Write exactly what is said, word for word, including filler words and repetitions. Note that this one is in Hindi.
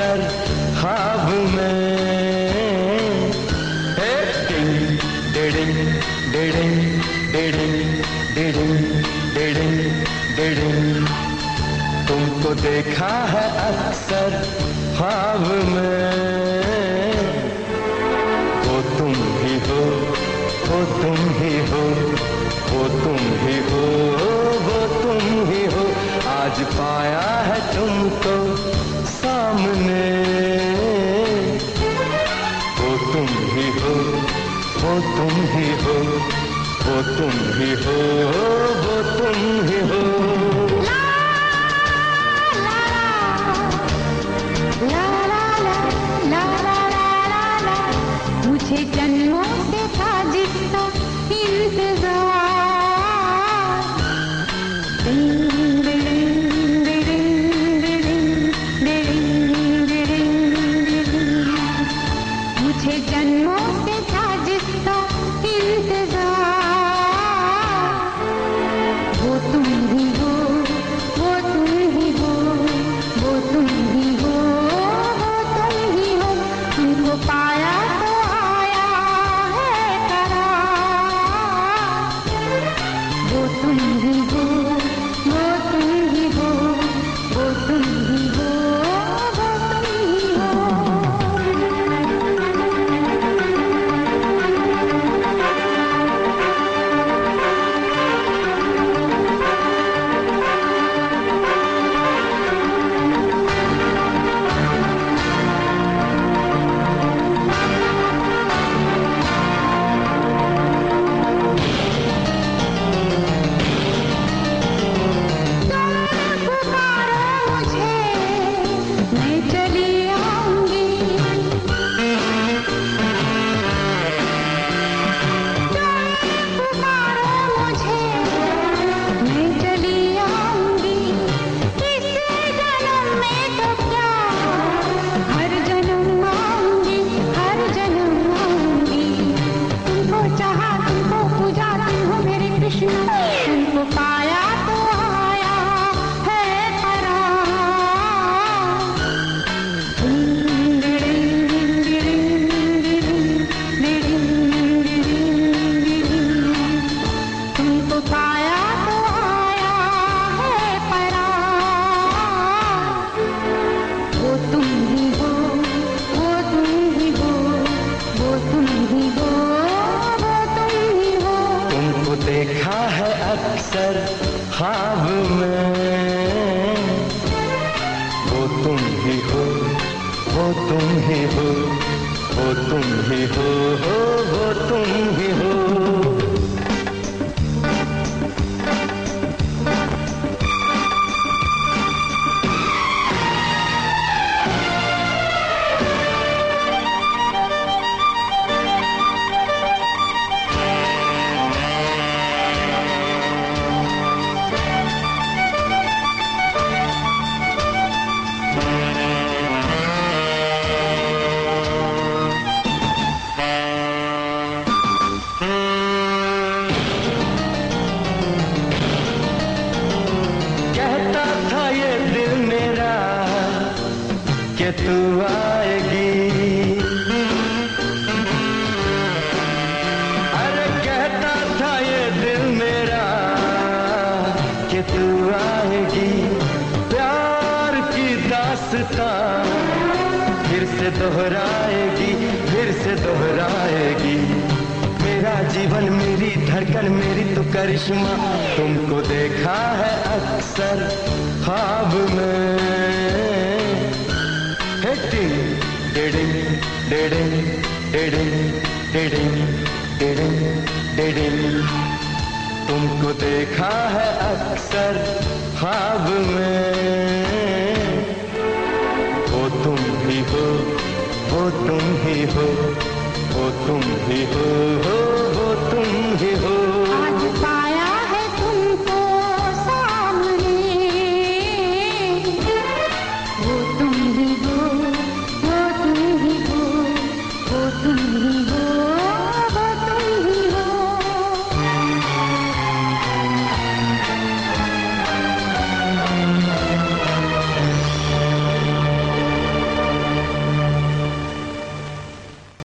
अक्सर ख्वाब में। डिडिंग डिडिंग डिडिंग डिडिंग डिडिंग डिडिंग, तुमको देखा है अक्सर ख्वाब में। वो तुम ही हो, वो तुम ही हो, वो तुम ही हो, वो तुम ही हो। आज पाया है तुमको सामने। वो तुम ही हो, वो तुम ही हो, वो तुम ही हो, वो तुम ही हो। मुझे जन्मों से था जिसका इंतजार। मुझे जन्मों से था जिसका इंतजार। वो तुम ही हो, वो तुम ही हो, वो तुम ही हो, वो तुम ही हो। तुमको पाया तो आया है करार। वो तुम ही हो, वो तुम ही हो, वो तुम ही हो, वो तुम ही हो। तुमको पाया तो आया है तुमको पाया तो आया है परार। वो तुम ही हो, वो तुम ही हो, वो तुम ही हो, वो तुम ही हो। तुमको देखा है अक्सर ख्वाब में। वो तुम ही हो, वो तुम ही हो, वो तुम ही हो, वो तुम ही हो। कि तू आएगी, अरे कहता था ये दिल मेरा कि तू आएगी। प्यार की दास्तां फिर से दोहराएगी, फिर से दोहराएगी। मेरा जीवन, मेरी धड़कन, मेरी तो करिश्मा। तुमको देखा है अक्सर ख्वाब में। डिडिंग डिडिंग डिडिंग डिडिंग डिडिंग डिडिंग, तुमको देखा है अक्सर ख्वाब में। वो तुम ही हो, वो तुम ही हो, वो तुम ही हो, वो तुम ही हो।